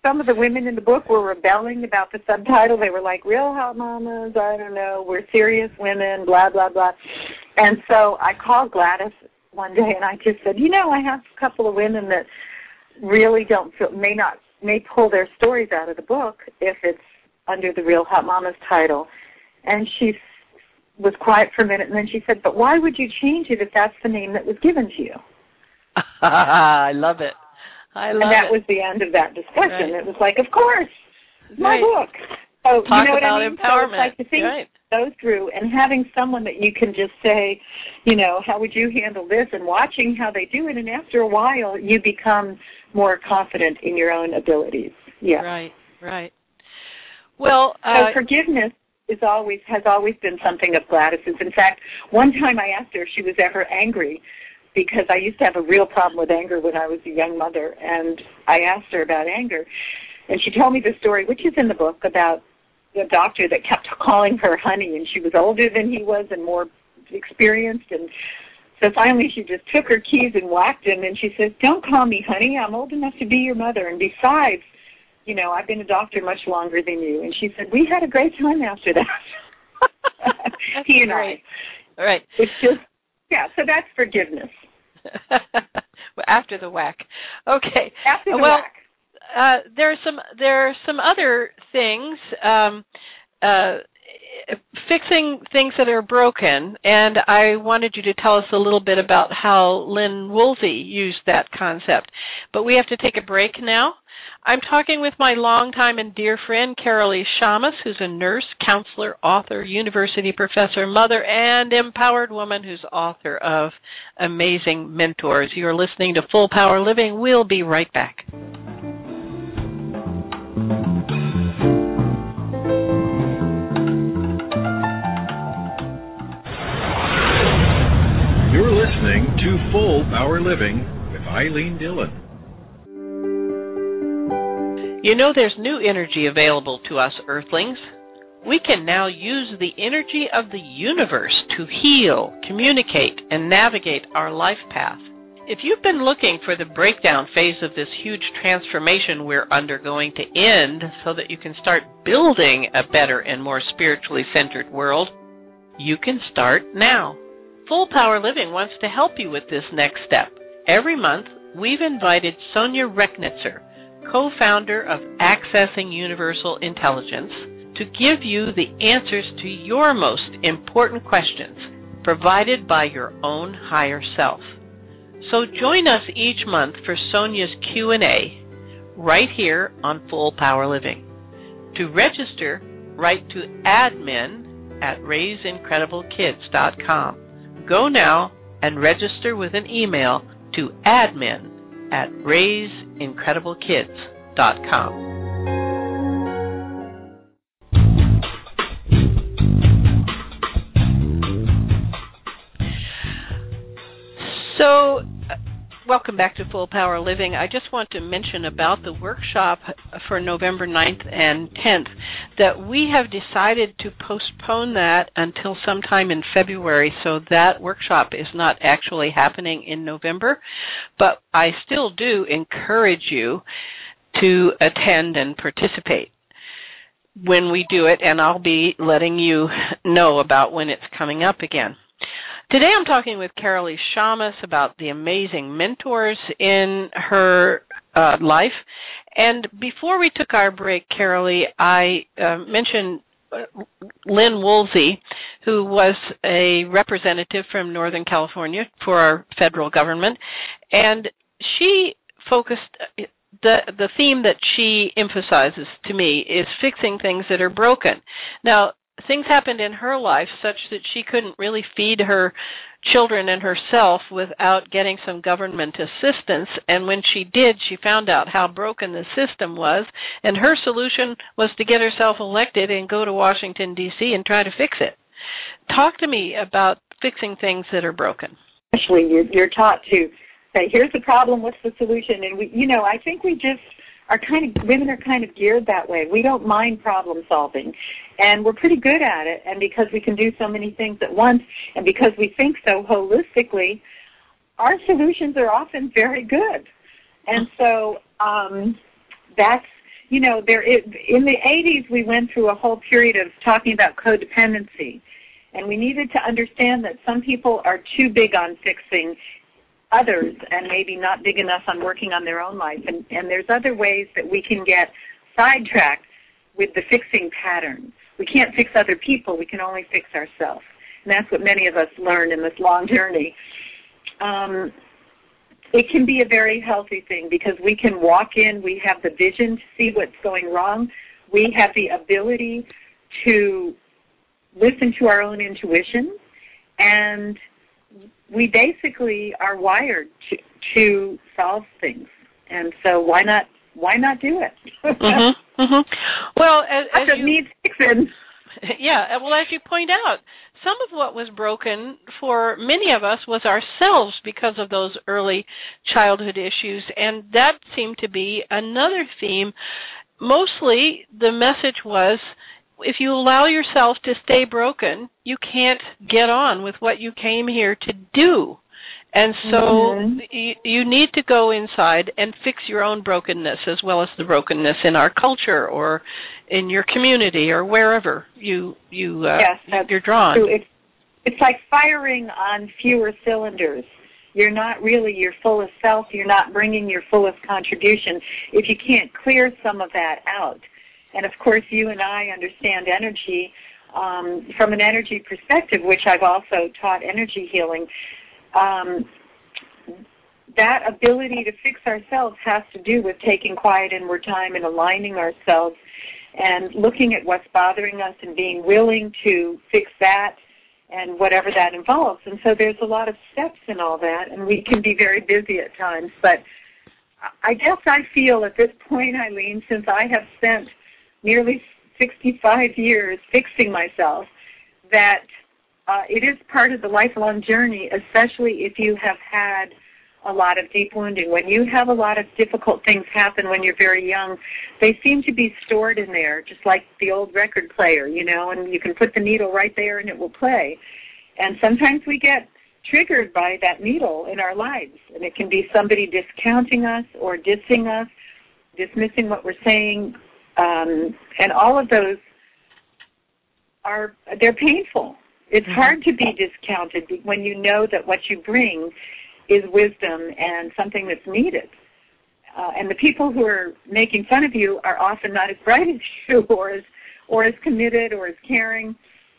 some of the women in the book were rebelling about the subtitle. They were like, Real Hot Mamas, I don't know, we're serious women, blah, blah, blah. And so I called Gladys one day, and I just said, you know, I have a couple of women that really don't feel, may not, may pull their stories out of the book if it's under the Real Hot Mamas title. And she was quiet for a minute, and then she said, but why would you change it if that's the name that was given to you? I love it. I love and that it. was the end of that discussion. Right. It was like, of course, it's my right. book. So, Talk you know about what I mean? empowerment. So it's like to think right. those through and having someone that you can just say, you know, how would you handle this, and watching how they do it, and after a while you become more confident in your own abilities. Yeah. Right, right. Well, uh, so forgiveness is always has always been something of Gladys's. In fact, one time I asked her if she was ever angry, because I used to have a real problem with anger when I was a young mother, and I asked her about anger, and she told me the story, which is in the book, about the doctor that kept calling her honey, and she was older than he was and more experienced, and so finally she just took her keys and whacked him, and she says, don't call me honey, I'm old enough to be your mother, and besides, you know, I've been a doctor much longer than you. And she said, we had a great time after that. He and great. I. All right. It's just, yeah, so that's forgiveness. After the whack. Okay. After the well, whack. Uh, there are some there are some other things, um, uh, fixing things that are broken, and I wanted you to tell us a little bit about how Lynn Woolsey used that concept. But we have to take a break now. I'm talking with my longtime and dear friend, Carolee Shamus, who's a nurse, counselor, author, university professor, mother, and empowered woman who's author of amazing mentors. You're listening to Full Power Living. We'll be right back. You're listening to Full Power Living with Eileen Dillon. You know, there's new energy available to us Earthlings. We can now use the energy of the universe to heal, communicate, and navigate our life path. If you've been looking for the breakdown phase of this huge transformation we're undergoing to end so that you can start building a better and more spiritually centered world, you can start now. Full Power Living wants to help you with this next step. Every month, we've invited Sonia Rechnitzer, co-founder of Accessing Universal Intelligence, to give you the answers to your most important questions, provided by your own higher self. So join us each month for Sonia's Q and A, right here on Full Power Living. To register, write to admin at raise incredible kids dot com. Go now and register with an email to admin at raise incredible kids dot com. So, uh, welcome back to Full Power Living. I just want to mention about the workshop for November ninth and tenth that we have decided to postpone that until sometime in February, so that workshop is not actually happening in November, but I still do encourage you to attend and participate when we do it, and I'll be letting you know about when it's coming up again. Today I'm talking with Carolee Shamus about the amazing mentors in her uh, life. And before we took our break, Carolee, I uh, mentioned Lynn Woolsey, who was a representative from Northern California for our federal government, and she focused, the the theme that she emphasizes to me is fixing things that are broken. Now, things happened in her life such that she couldn't really feed her children and herself without getting some government assistance, and when she did, she found out how broken the system was, and her solution was to get herself elected and go to Washington, D C and try to fix it. Talk to me about fixing things that are broken. Actually, you're, you're taught to say, here's the problem, what's the solution? And, we, you know, I think we just are kind of, women are kind of geared that way. We don't mind problem solving, and we're pretty good at it. And because we can do so many things at once, and because we think so holistically, our solutions are often very good. And so um, that's you know, there is, in the eighties we went through a whole period of talking about codependency, and we needed to understand that some people are too big on fixing others and maybe not big enough on working on their own life. And, and there's other ways that we can get sidetracked with the fixing pattern. We can't fix other people. We can only fix ourselves. And that's what many of us learned in this long journey. Um, it can be a very healthy thing because we can walk in, we have the vision to see what's going wrong. We have the ability to listen to our own intuition, and we basically are wired to, to solve things. And so why not why not do it? mm-hmm, mm-hmm. Well, as, as it you, needs fixing. Yeah, well, as you point out, some of what was broken for many of us was ourselves because of those early childhood issues, and that seemed to be another theme. Mostly the message was, if you allow yourself to stay broken, you can't get on with what you came here to do. And so mm-hmm. you, you need to go inside and fix your own brokenness as well as the brokenness in our culture or in your community or wherever you, you, uh, yes, you're drawn. True. It's, it's like firing on fewer cylinders. You're not really your fullest self. You're not bringing your fullest contribution if you can't clear some of that out. And, of course, you and I understand energy um, from an energy perspective, which I've also taught energy healing. Um, that ability to fix ourselves has to do with taking quiet inward time and aligning ourselves and looking at what's bothering us and being willing to fix that and whatever that involves. And so there's a lot of steps in all that, and we can be very busy at times. But I guess I feel at this point, Eileen, since I have spent nearly sixty-five years fixing myself, that uh, it is part of the lifelong journey, especially if you have had a lot of deep wounding. When you have a lot of difficult things happen when you're very young, they seem to be stored in there, just like the old record player, you know, and you can put the needle right there and it will play. And sometimes we get triggered by that needle in our lives, and it can be somebody discounting us or dissing us, dismissing what we're saying, um, and all of those are, they're painful. It's mm-hmm. hard to be discounted when you know that what you bring is wisdom and something that's needed. Uh, and the people who are making fun of you are often not as bright as you or as, or as committed or as caring.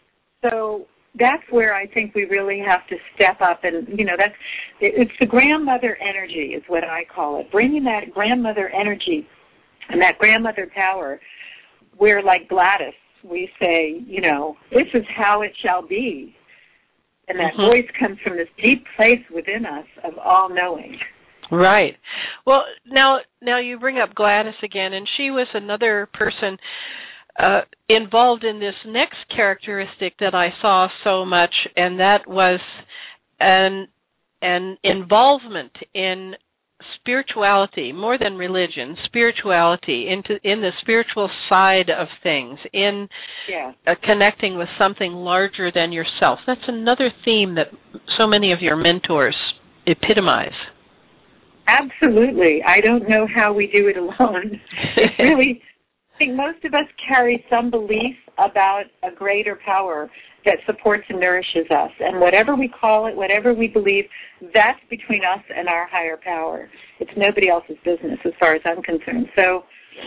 So that's where I think we really have to step up. And, you know, that's it's the grandmother energy is what I call it, bringing that grandmother energy and that grandmother power where, like Gladys, we say, you know, this is how it shall be. And that mm-hmm. voice comes from this deep place within us of all-knowing. Right. Well, now now you bring up Gladys again, and she was another person uh, involved in this next characteristic that I saw so much, and that was an an involvement in spirituality, more than religion, spirituality, into in the spiritual side of things, in yeah. uh, connecting with something larger than yourself. That's another theme that so many of your mentors epitomize. Absolutely. I don't know how we do it alone. It's really, I think most of us carry some belief about a greater power that supports and nourishes us. And whatever we call it, whatever we believe, that's between us and our higher power. It's nobody else's business as far as I'm concerned. So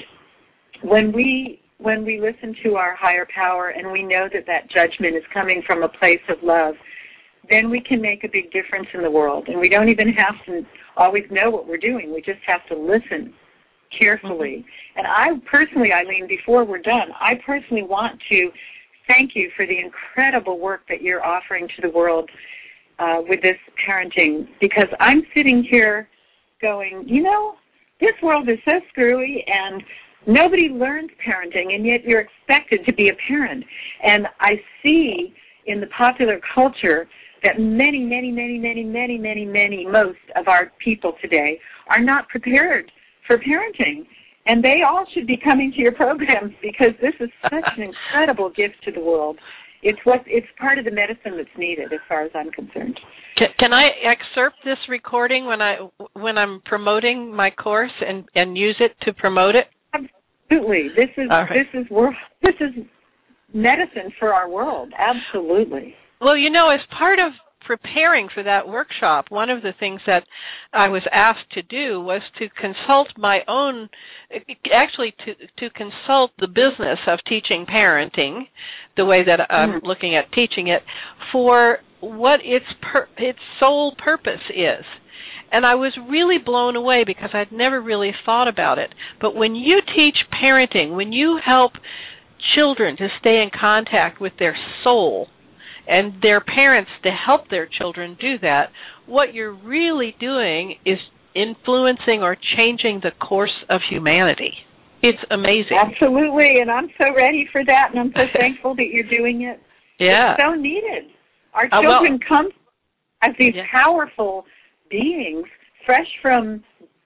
when we when we listen to our higher power and we know that that judgment is coming from a place of love, then we can make a big difference in the world. And we don't even have to always know what we're doing. We just have to listen carefully. Mm-hmm. And I personally, Eileen, before we're done, I personally want to thank you for the incredible work that you're offering to the world uh, with this parenting, because I'm sitting here going, you know, this world is so screwy and nobody learns parenting, and yet you're expected to be a parent. And I see in the popular culture that many, many, many, many, many, many, many, most of our people today are not prepared for parenting. And they all should be coming to your programs because this is such an incredible gift to the world. It's what it's part of the medicine that's needed, as far as I'm concerned. Can, can I excerpt this recording when I when I'm promoting my course and, and use it to promote it? Absolutely. This is All right. this is world. This is medicine for our world. Absolutely. Well, you know, as part of preparing for that workshop, one of the things that I was asked to do was to consult my own, actually to to consult the business of teaching parenting, the way that I'm mm. looking at teaching it, for what its per, its sole purpose is. And I was really blown away because I'd never really thought about it. But when you teach parenting, when you help children to stay in contact with their soul, and their parents to help their children do that, what you're really doing is influencing or changing the course of humanity. It's amazing. Absolutely, and I'm so ready for that, and I'm so thankful that you're doing it. Yeah. It's so needed. Our Uh, children well, come as these yeah. powerful beings, fresh from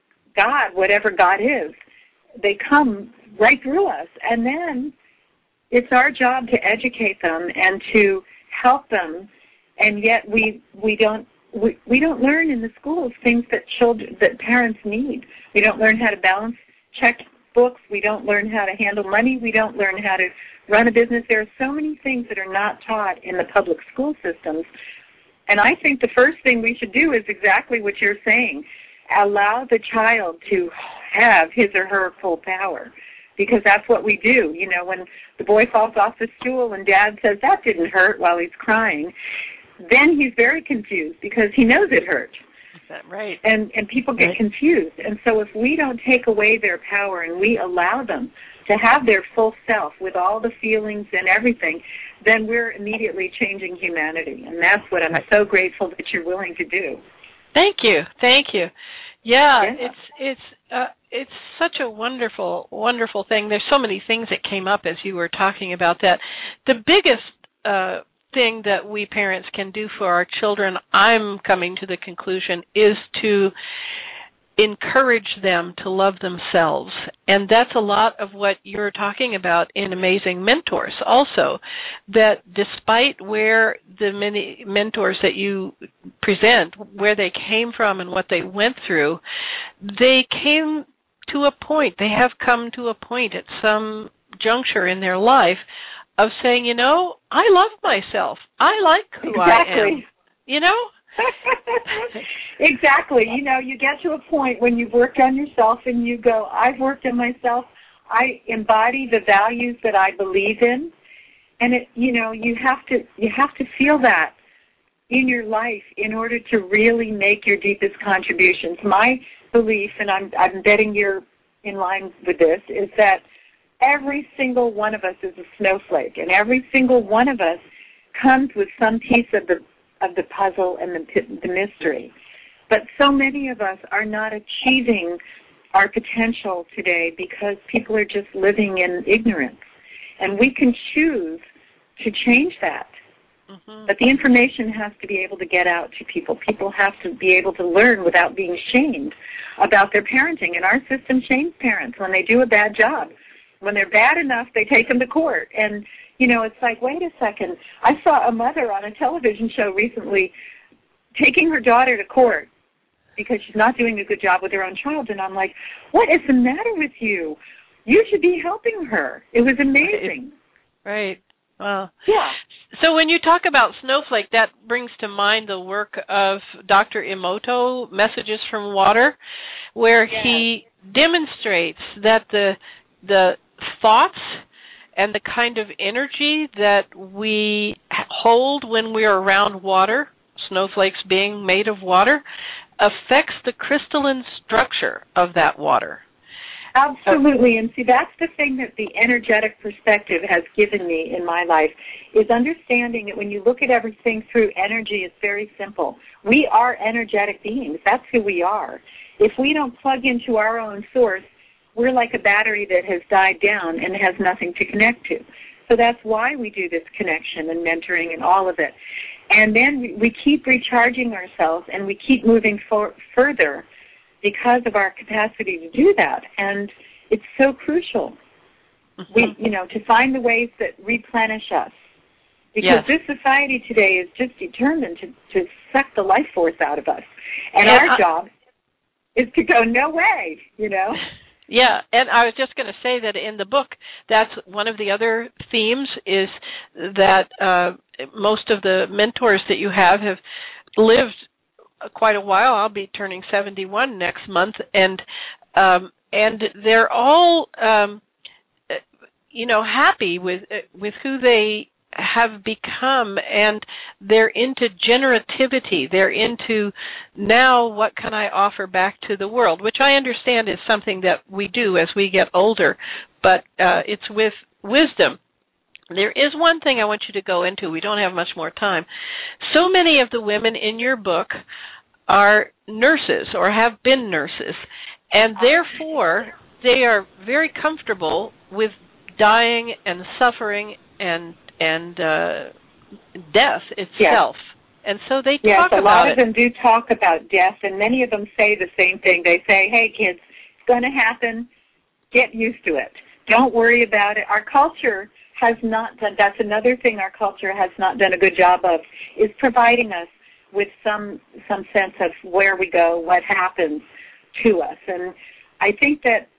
God, whatever God is. They come right through us, and then it's our job to educate them and to help them, and yet we we don't we, we don't learn in the schools things that children that parents need. We don't learn how to balance checkbooks. We don't learn how to handle money. We don't learn how to run a business. There are so many things that are not taught in the public school systems, and I think the first thing we should do is exactly what you're saying: allow the child to have his or her full power. Because that's what we do. You know, when the boy falls off the stool and Dad says, that didn't hurt, while he's crying, then he's very confused because he knows it hurt. Is that right? And and people get right. confused. And so if we don't take away their power and we allow them to have their full self with all the feelings and everything, then we're immediately changing humanity. And that's what I'm so grateful that you're willing to do. Thank you. Thank you. Yeah, Yeah. it's it's uh, it's such a wonderful, wonderful thing. There's so many things that came up as you were talking about that. The biggest uh, thing that we parents can do for our children, I'm coming to the conclusion, is to encourage them to love themselves. And that's a lot of what you're talking about in Amazing Mentors also, that despite where the many mentors that you present, where they came from and what they went through, they came to a point, they have come to a point at some juncture in their life of saying, you know, I love myself. I like who exactly. I am. You know? Exactly. You know, you get to a point when you've worked on yourself and you go, I've worked on myself. I embody the values that I believe in. And it, you know, you have to you have to feel that in your life in order to really make your deepest contributions. My belief, and I'm I'm betting you're in line with this, is that every single one of us is a snowflake, and every single one of us comes with some piece of the of the puzzle and the, the mystery. But so many of us are not achieving our potential today because people are just living in ignorance. And we can choose to change that. Mm-hmm. But the information has to be able to get out to people. People have to be able to learn without being shamed about their parenting. And our system shames parents when they do a bad job. When they're bad enough, they take them to court. And you know, it's like, wait a second. I saw a mother on a television show recently taking her daughter to court because she's not doing a good job with her own child. And I'm like, what is the matter with you? You should be helping her. It was amazing. Right. Well, yeah. So when you talk about Snowflake, that brings to mind the work of Doctor Emoto, Messages from Water, where yes. he demonstrates that the the thoughts and the kind of energy that we hold when we're around water, snowflakes being made of water, affects the crystalline structure of that water. Absolutely. And see, that's the thing that the energetic perspective has given me in my life, is understanding that when you look at everything through energy, it's very simple. We are energetic beings. That's who we are. If we don't plug into our own source, we're like a battery that has died down and has nothing to connect to. So that's why we do this connection and mentoring and all of it. And then we keep recharging ourselves and we keep moving for, further because of our capacity to do that. And it's so crucial, mm-hmm. we, you know, to find the ways that replenish us. Because yes. this society today is just determined to, to suck the life force out of us. And yeah, our I- job is to go, no way, you know. Yeah, and I was just going to say that in the book, that's one of the other themes is that uh, most of the mentors that you have have lived quite a while. I'll be turning seventy-one next month, and um, and they're all um, you know happy with with who they have become, and they're into generativity. They're into now what can I offer back to the world, which I understand is something that we do as we get older, but uh, it's with wisdom. There is one thing I want you to go into. We don't have much more time. So many of the women in your book are nurses or have been nurses, and therefore they are very comfortable with dying and suffering and and uh, death itself. Yes. And so they yes, talk about it. Yes, a lot of it. them do talk about death, and many of them say the same thing. They say, hey, kids, it's going to happen. Get used to it. Don't worry about it. Our culture has not done, that's another thing our culture has not done a good job of, is providing us with some some sense of where we go, what happens to us. And I think that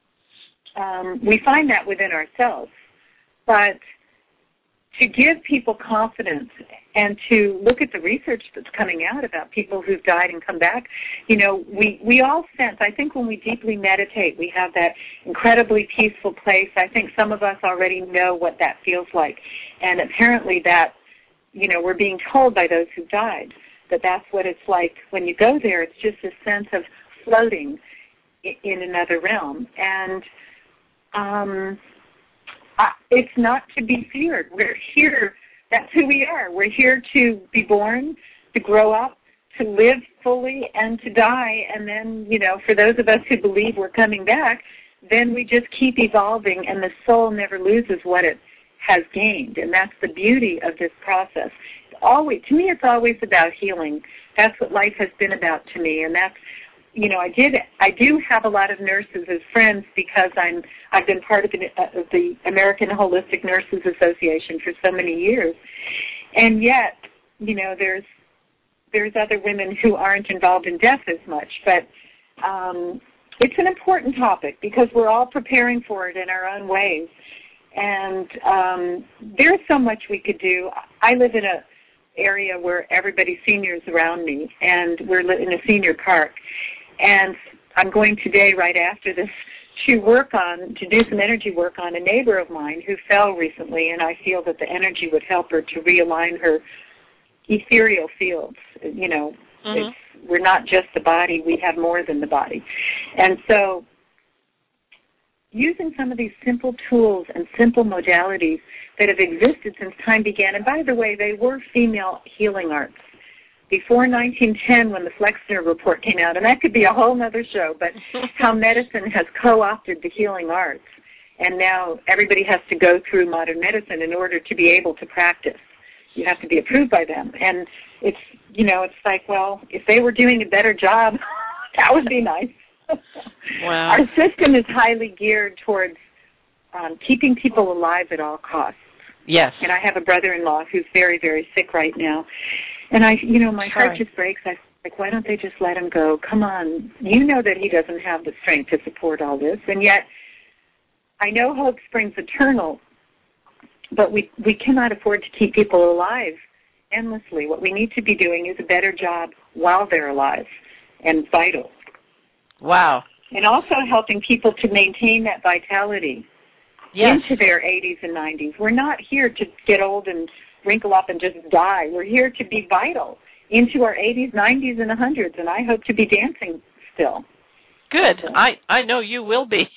um, we find that within ourselves. But to give people confidence and to look at the research that's coming out about people who've died and come back, you know, we, we all sense, I think when we deeply meditate, we have that incredibly peaceful place. I think some of us already know what that feels like. And apparently that, you know, we're being told by those who died that that's what it's like when you go there. It's just a sense of floating in another realm. And um Uh, it's not to be feared. We're here. That's who we are. We're here to be born, to grow up, to live fully, and to die. And then, you know, for those of us who believe we're coming back, then we just keep evolving, and the soul never loses what it has gained. And that's the beauty of this process. It's always, to me, it's always about healing. That's what life has been about to me, and that's, you know, I did. I do have a lot of nurses as friends because I'm. I've been part of the, uh, of the American Holistic Nurses Association for so many years, and yet, you know, there's there's other women who aren't involved in death as much. But um, it's an important topic because we're all preparing for it in our own ways, and um, there's so much we could do. I live in a area where everybody's seniors around me, and we're in a senior park. And I'm going today, right after this, to work on, to do some energy work on a neighbor of mine who fell recently, and I feel that the energy would help her to realign her ethereal fields. You know, mm-hmm. it's, we're not just the body, we have more than the body. And so using some of these simple tools and simple modalities that have existed since time began, and by the way, they were female healing arts. Before nineteen ten, when the Flexner report came out, and that could be a whole other show, but how medicine has co-opted the healing arts, and now everybody has to go through modern medicine in order to be able to practice. You have to be approved by them. And it's, you know, it's like, well, if they were doing a better job, that would be nice. Wow. Our system is highly geared towards um, keeping people alive at all costs. Yes. And I have a brother-in-law who's very, very sick right now. And I, you know, my heart Sorry. just breaks. I like, why don't they just let him go? Come on. You know that he doesn't have the strength to support all this. And yet, I know hope springs eternal, but we, we cannot afford to keep people alive endlessly. What we need to be doing is a better job while they're alive and vital. Wow. And also helping people to maintain that vitality yes. into their eighties and nineties. We're not here to get old and wrinkle up and just die. We're here to be vital into our eighties, nineties, and one hundreds, and I hope to be dancing still. Good. I, I know you will be.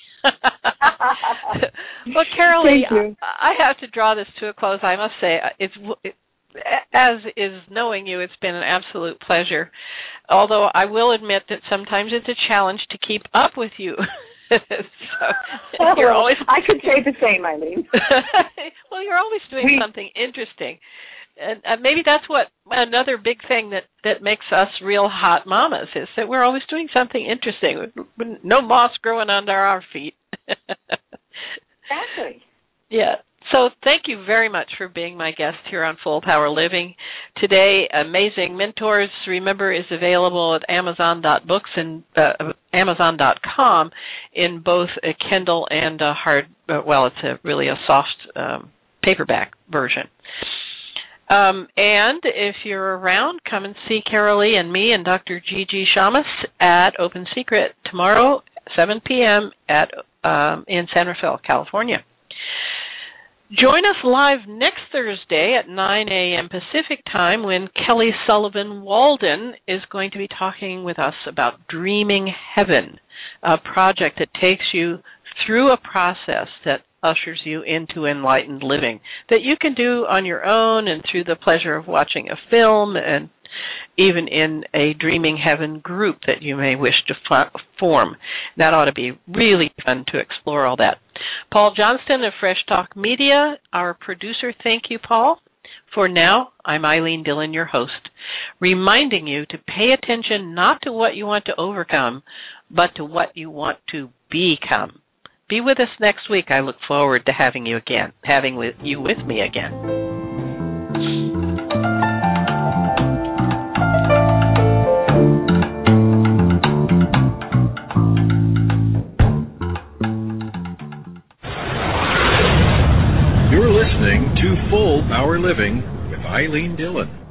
Well, Carol Lee, I, I have to draw this to a close. I must say, it's it, as is knowing you, it's been an absolute pleasure. Although I will admit that sometimes it's a challenge to keep up with you. so well, you're always I could say the same, Eileen. Well, you're always doing we, something interesting. And uh, maybe that's what another big thing that, that makes us real hot mamas is that we're always doing something interesting. No moss growing under our feet. Exactly. Yeah. So thank you very much for being my guest here on Full Power Living. Today, Amazing Mentors, remember, is available at amazon dot books and uh, amazon dot com in both a Kindle and a hard, uh, well, it's a, really a soft um, paperback version. Um, and if you're around, come and see Carolee and me and Doctor Gigi Shamus at Open Secret tomorrow, seven p.m. at um, in San Rafael, California. Join us live next Thursday at nine a.m. Pacific Time when Kelly Sullivan Walden is going to be talking with us about Dreaming Heaven, a project that takes you through a process that ushers you into enlightened living that you can do on your own and through the pleasure of watching a film and even in a Dreaming Heaven group that you may wish to f- form. That ought to be really fun to explore all that. Paul Johnston of Fresh Talk Media, our producer. Thank you, Paul. For now, I'm Eileen Dillon, your host, reminding you to pay attention not to what you want to overcome, but to what you want to become. Be with us next week. I look forward to having you again, having with you with me again. You're listening to Full Power Living with Eileen Dillon.